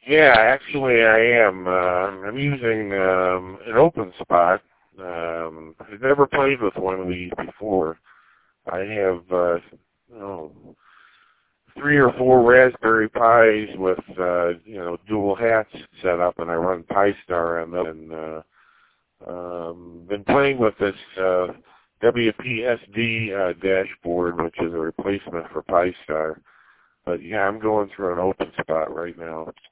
Yeah, actually I am. I'm using an OpenSpot. I've never played with one of these before. I have, oh, 3 or 4 Raspberry Pis with, dual hats set up, and I run Pi-Star on them. And been playing with this WPSD dashboard, which is a replacement for Pi-Star. But yeah, I'm going through an OpenSpot right now.